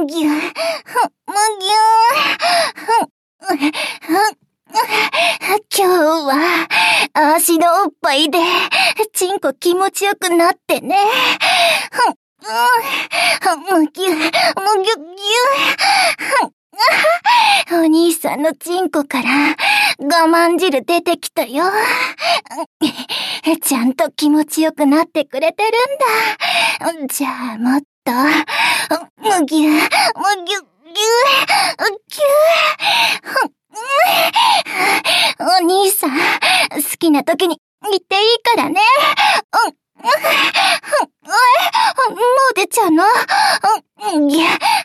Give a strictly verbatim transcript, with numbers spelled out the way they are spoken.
むぎゅ、むぎゅ、今日は、足のおっぱいで、チンコ気持ちよくなってね。むぎゅ、むぎゅ、ぎゅ。お兄さんのチンコから我慢汁出てきたよ。ちゃんと気持ちよくなってくれてるんだ。じゃあもっと、むぎゅ、むぎゅ、ぎゅ、ぎゅ。お兄さん、好きな時に言っていいからね。もう出ちゃうの？ぎゅ、